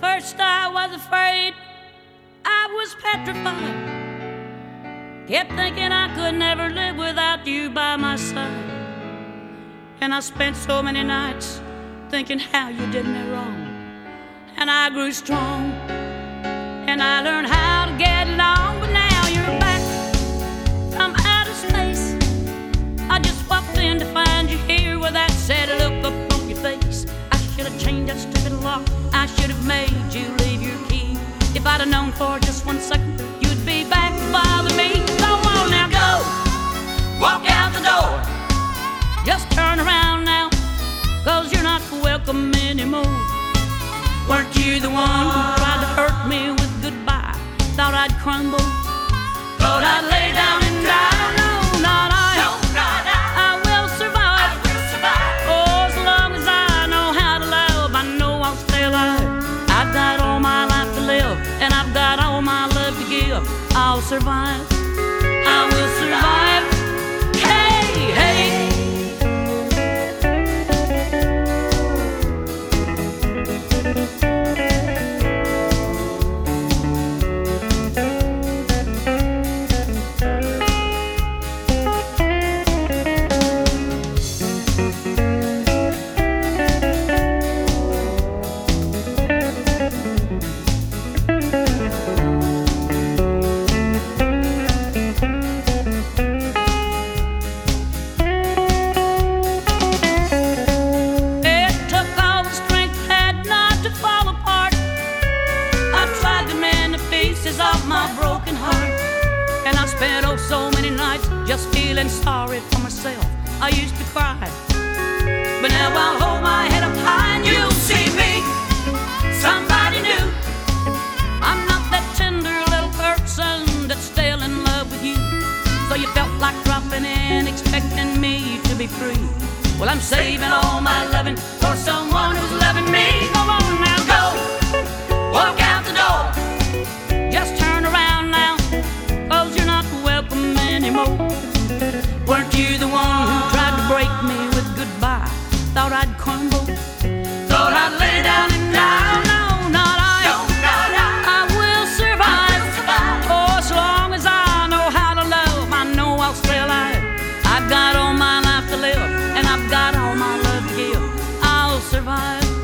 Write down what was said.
First I was afraid, I was petrified. Kept thinking I could never live without you by my side. And I spent so many nights thinking how you did me wrong. And I grew strong, and I learned how to get along. But now you're back from outer space. I just walked in to find you here with that sad look up on your face. I should have changed that stupid lock. I should have made you leave your key. If I'd have known for just 1 second you'd be back to bother me. Go on now, go, walk out the door. Just turn around now, 'cause you're not welcome anymore. Weren't you the one who tried to hurt me with goodbye? Thought I'd crumble, thought I'd lay down and die. No, not I. No, not I will survive. I will survive. Oh, as long as I know how to love, I know I'll stay alive. I've got all my life to live, and I've got all my love to give. I'll survive. I will survive. Hey, hey. Of my broken heart, and I spent oh so many nights just feeling sorry for myself. I used to cry, but now I'll hold my head up high and you'll see me, somebody new. I'm not that tender little person that's still in love with you. So you felt like dropping in, expecting me to be free. Well, I'm saving all my loving for someone who's loving me. Go on now, go, walk out the door. Just turn around now, 'cause you're not welcome anymore. Weren't you the one who tried to break me with goodbye? Thought I'd crumble, thought I'd lay down and die. No, not I. No, not I. I will survive. I will survive. Oh, as long as I know how to love, I know I'll stay alive. I've got all my life to live, and I've got all my love to give. I'll survive.